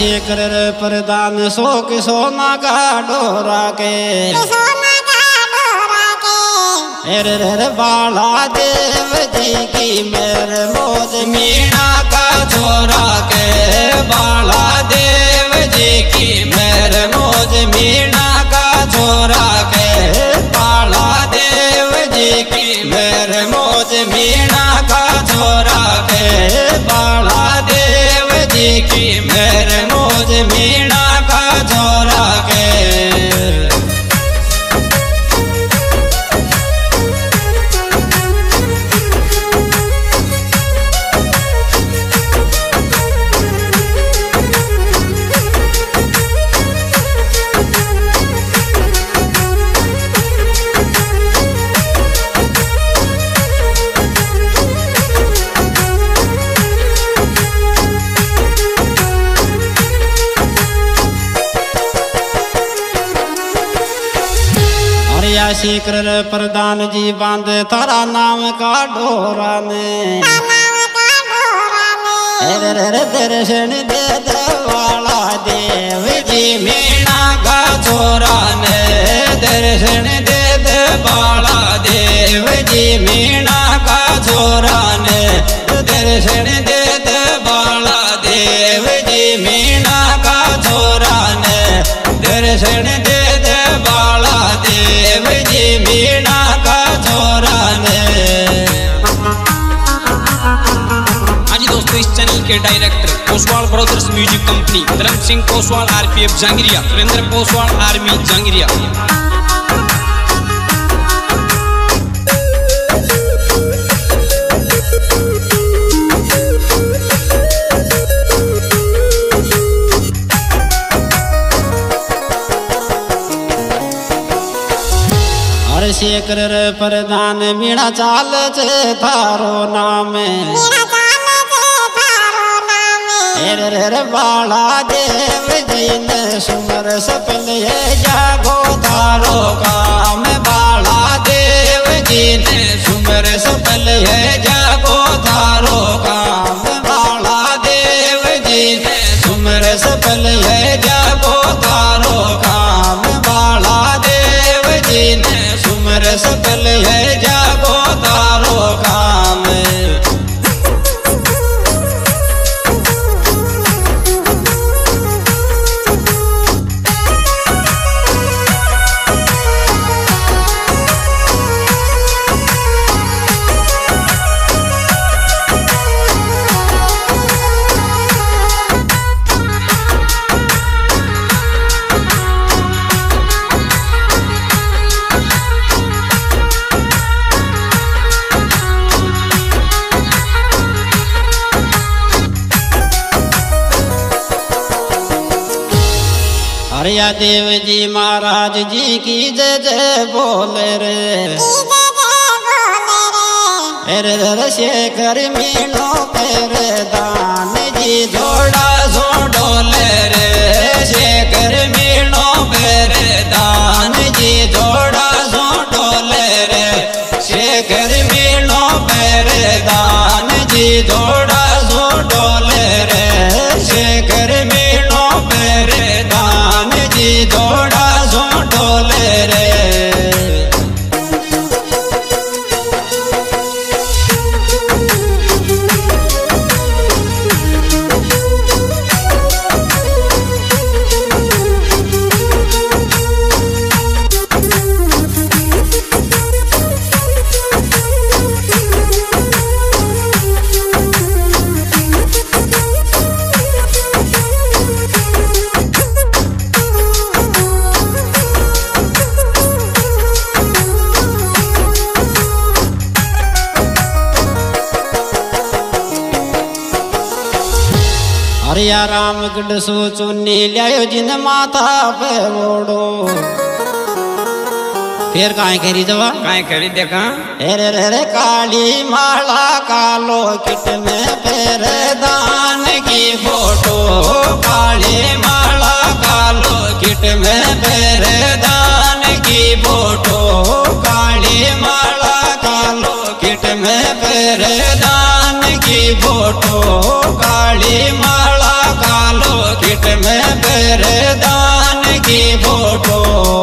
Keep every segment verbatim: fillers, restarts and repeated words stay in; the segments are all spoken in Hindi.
शेखर प्रधान सो के सोना का डोरा के रे रे बाला देव जी की मेरे मोज मीणा का छोरा के बाला देव जी की मेरे मोज मीणा का छोरा के बाला देव जी की मेरे मोज मीणा का छोरा के बाला देव जी की मेरे मोज मीणा का छोरा के शेखर प्रधान जी बांधे थारा नाम का डोरा में दर्शन दे वाला देव जी मीणा का छोरा ने दर्शन दे वाला देव जी मीणा का छोरा ने दर्शन दे वाला देव जी मीणा का छोरा ने दर्शन दे वाला देव जी मीणा का छोरा ने। हाँ जी दोस्तों, इस चैनल के director Koswal brothers music company, Dharam Singh Koswal RPF Jangaria, Surendra Koswal army Jangaria. Shekhar Pradhan Meena चाल छे थारो नाम रे बाला देव जी ने सुमर सफल जागो थारो काम बाला देव जी ने सुमर सफल जागो थारो काम बाला देव जी ने सुमर सफल जागो थारो काम बाला देव जी ने सुमर सफल है जागो तारो काम। हरिया देव जी महाराज जी की जय जय बोले रे रे शेखर मीणो पेरे दान जी जोड़ा सो डोले रे शेखर मीणो पेरे दान जी जोड़ा सो डोले रे शेखर मीणो पेरे दान जी जोड़ा सो डोले रे शेखर मीणो पेरे दान जी जोड़ा सो डोले रे। हरिया राम गढ़ सो चुन्नी लियायो जिन माथा पे ओढ़ो फिर काहे करी जवा काहे करी देखा रे रे रे काली माला कालो किट में फेर दान की फोटो काली माला कालो किट में फेर दान की फोटो काली माला कालो किट में फेर दान की फोटो काली माला कालो किट में पैरदान की फोटो।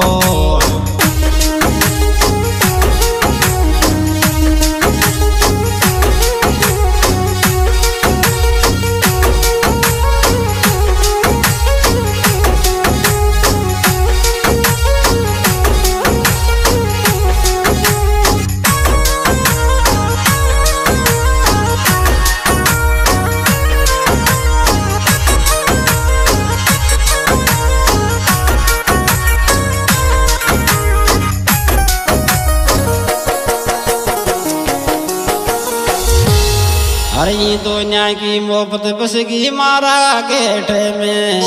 अरे ये दुनिया की मोहब्बत बस गई मारा गेट में।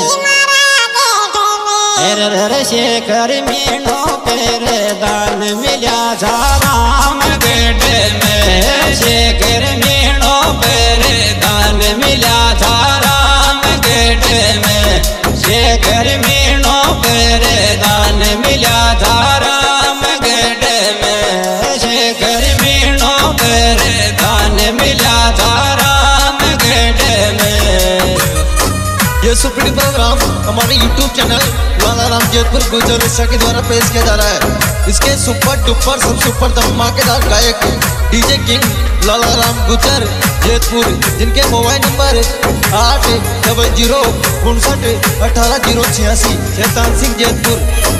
अरे शेखर मीनो पेरे दान मिला था राम गेट में। शेखर मीनो पेरे दान मिला था राम गेट में। शेखर मीनो पेरे दान मिला था राम गेट में। शेखर मीनो पेरे दान मिला था राम गेट में। ये सुप्रीम प्रोग्राम हमारे यूट्यूब चैनल लाला राम जैतपुर गुजर उषा के द्वारा पेश किया जा रहा है। इसके सुपर डुपर सब सुपर धमाकेदार गायक डीजे किंग लाला राम गुजर जैतपुर, जिनके मोबाइल नंबर आठ डबल जीरो उनसठ अठारह जीरो छियासी। शैतान सिंह जैतपुर।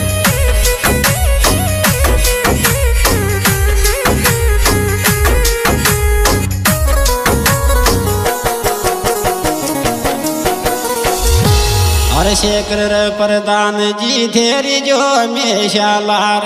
अरे शेखर प्रधान जी तेरी जो हमेशा लार।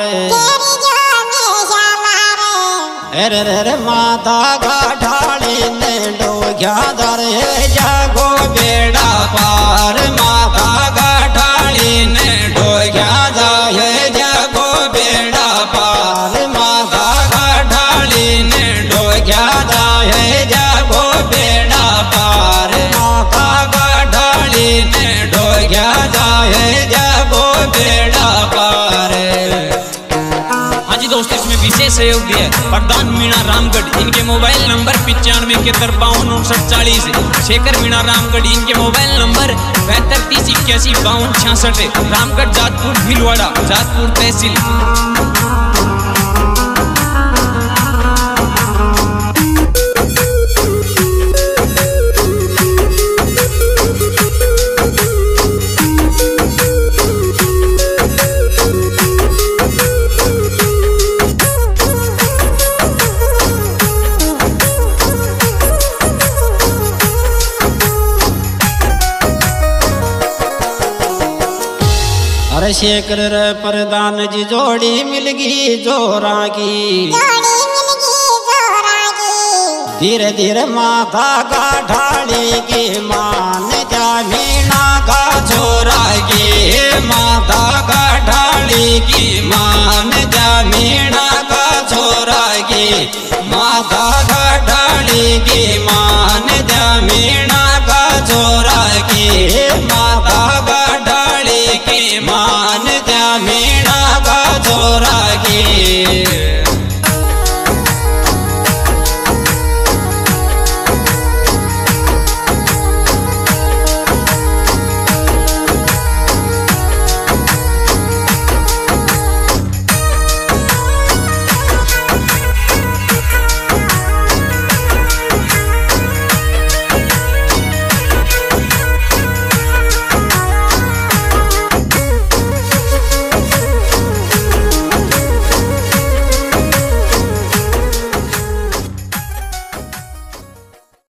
अरे रे माता का ढाली ने डोग्या दर है जागो बेड़ा पार। माता का ढाली ने डोग्या जा है जागो बेड़ा पार। माता का ढाली ने डोग्या जा है जागो बेड़ा पार। माता का ढाली ने डोग्या जा है जागो बेड़ा पार। हाँ जी दोस्तों, इसमें विशेष सहयोग दिया है प्रधान मीणा रामगढ़। इनके मोबाइल नंबर पिचानवे इकहत्तर बावन उनसठ चालीस। शेखर मीणा रामगढ़, इनके मोबाइल नंबर बहत्तर तीस इक्यासी बावन छियासठ। रामगढ़ जातपुर भीलवाड़ा जातपुर तहसील। अरे शेखर प्रधान जी जोड़ी मिलगी जोरा की। धीरे धीरे माता का ढाली की मान जा मीणा का छोरा की। माता का ढाली की मान जा मीणा का छोरा की।